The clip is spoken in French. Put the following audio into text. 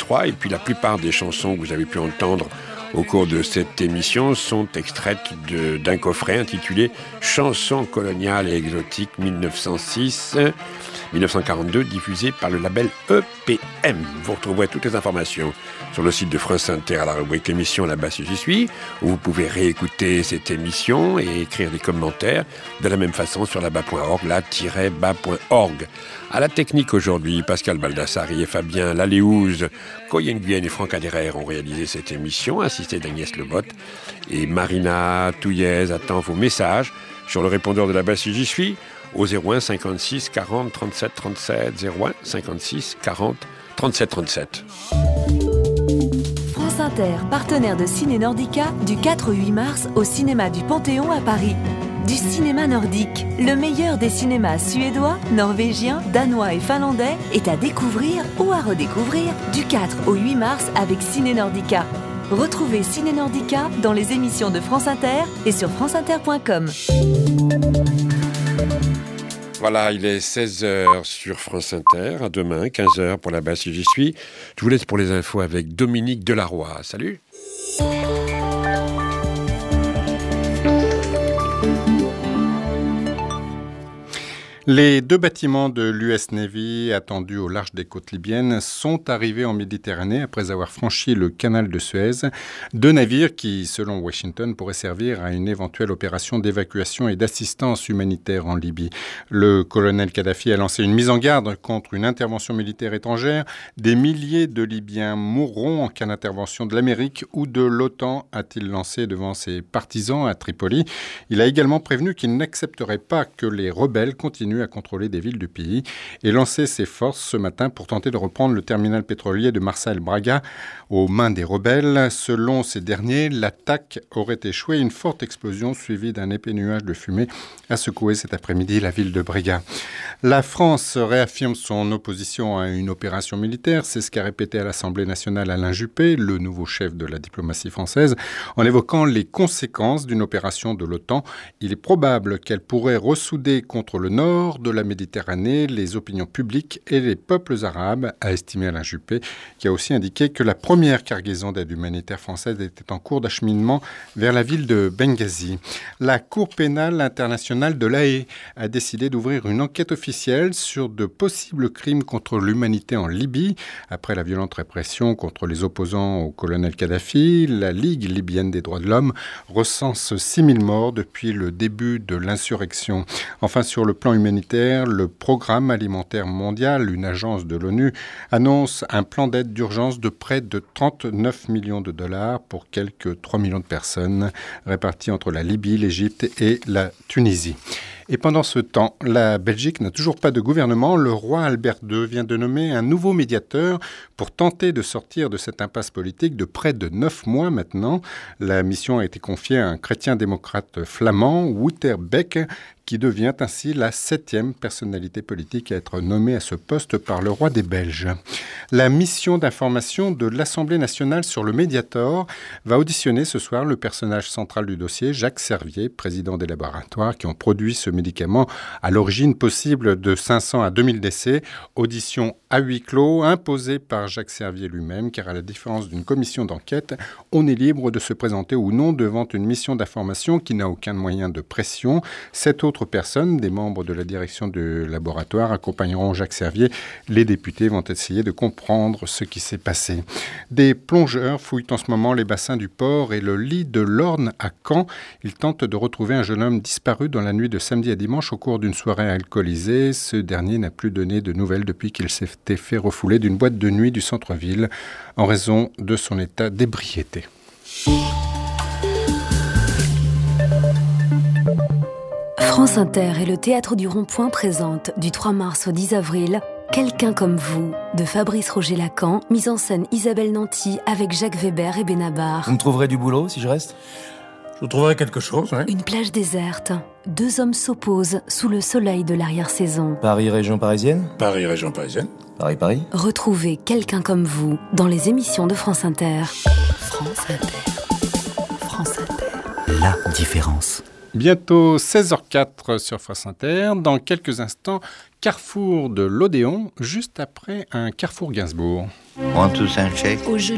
1963. Et puis la plupart des chansons que vous avez pu entendre au cours de cette émission sont extraites d'un coffret intitulé « Chansons coloniales et exotiques 1906-1942 » diffusé par le label EPM. Vous retrouverez toutes les informations sur le site de France Inter à la rubrique émission Là-bas si j'y suis, où vous pouvez réécouter cette émission et écrire des commentaires de la même façon sur là-bas.org, là-bas.org. À la technique aujourd'hui, Pascal Baldassari et Fabien Laléouze, Coyen Nguyen et Franck Aderer ont réalisé cette émission, assisté d'Agnès Lebotte. Et Marina Touillez attend vos messages sur le répondeur de Là-bas si j'y suis, au 01 56 40 37 37, 01 56 40 37 37. France Inter, partenaire de Ciné Nordica, du 4 au 8 mars au cinéma du Panthéon à Paris. Du cinéma nordique, le meilleur des cinémas suédois, norvégiens, danois et finlandais est à découvrir ou à redécouvrir du 4 au 8 mars avec Ciné Nordica. Retrouvez Ciné Nordica dans les émissions de France Inter et sur franceinter.com. Voilà, il est 16h sur France Inter. À demain, 15h pour Là-bas si j'y suis. Je vous laisse pour les infos avec Dominique Delarroy. Salut. Les 2 bâtiments de l'US Navy attendus au large des côtes libyennes sont arrivés en Méditerranée après avoir franchi le canal de Suez. 2 navires qui, selon Washington, pourraient servir à une éventuelle opération d'évacuation et d'assistance humanitaire en Libye. Le colonel Kadhafi a lancé une mise en garde contre une intervention militaire étrangère. Des milliers de Libyens mourront en cas d'intervention de l'Amérique ou de l'OTAN, a-t-il lancé devant ses partisans à Tripoli. Il a également prévenu qu'il n'accepterait pas que les rebelles continuent à contrôler des villes du pays et lancer ses forces ce matin pour tenter de reprendre le terminal pétrolier de Marsa El Braga aux mains des rebelles. Selon ces derniers, l'attaque aurait échoué. Une forte explosion suivie d'un épais nuage de fumée a secoué cet après-midi la ville de Briga. La France réaffirme son opposition à une opération militaire. C'est ce qu'a répété à l'Assemblée nationale Alain Juppé, le nouveau chef de la diplomatie française, en évoquant les conséquences d'une opération de l'OTAN. Il est probable qu'elle pourrait ressouder contre le nord de la Méditerranée les opinions publiques et les peuples arabes, a estimé Alain Juppé, qui a aussi indiqué que la première cargaison d'aide humanitaire française était en cours d'acheminement vers la ville de Benghazi. La Cour pénale internationale de La Haye a décidé d'ouvrir une enquête officielle sur de possibles crimes contre l'humanité en Libye. Après la violente répression contre les opposants au colonel Kadhafi, la Ligue libyenne des droits de l'homme recense 6000 morts depuis le début de l'insurrection. Enfin, sur le plan humanitaire, le Programme alimentaire mondial, une agence de l'ONU, annonce un plan d'aide d'urgence de près de 39 millions de dollars pour quelques 3 millions de personnes réparties entre la Libye, l'Égypte et la Tunisie. Et pendant ce temps, la Belgique n'a toujours pas de gouvernement. Le roi Albert II vient de nommer un nouveau médiateur pour tenter de sortir de cette impasse politique de près de 9 mois maintenant. La mission a été confiée à un chrétien démocrate flamand, Wouter Beck, qui devient ainsi la 7e personnalité politique à être nommée à ce poste par le roi des Belges. La mission d'information de l'Assemblée nationale sur le Mediator va auditionner ce soir le personnage central du dossier, Jacques Servier, président des laboratoires qui ont produit ce médicament à l'origine possible de 500 à 2000 décès. Audition à huis clos, imposée par Jacques Servier lui-même, car à la différence d'une commission d'enquête, on est libre de se présenter ou non devant une mission d'information qui n'a aucun moyen de pression. 7 autres personnes, des membres de la direction du laboratoire, accompagneront Jacques Servier. Les députés vont essayer de comprendre ce qui s'est passé. Des plongeurs fouillent en ce moment les bassins du port et le lit de l'Orne à Caen. Ils tentent de retrouver un jeune homme disparu dans la nuit de samedi à dimanche au cours d'une soirée alcoolisée. Ce dernier n'a plus donné de nouvelles depuis qu'il s'était fait refouler d'une boîte de nuit du centre-ville en raison de son état d'ébriété. France Inter et le Théâtre du Rond-Point présentent du 3 mars au 10 avril Quelqu'un comme vous de Fabrice Roger-Lacan, mise en scène Isabelle Nanty avec Jacques Weber et Benabar. Vous me trouverez du boulot si je reste ? Je trouverai quelque chose, oui. Une plage déserte. 2 hommes s'opposent sous le soleil de l'arrière-saison. Paris, région parisienne ? Paris, région parisienne. Paris. Retrouvez Quelqu'un comme vous dans les émissions de France Inter. France Inter. France Inter. La différence. Bientôt 16h04 sur France Inter. Dans quelques instants, carrefour de l'Odéon, juste après un carrefour Gainsbourg. 1, 2, 5, shake. Au jeu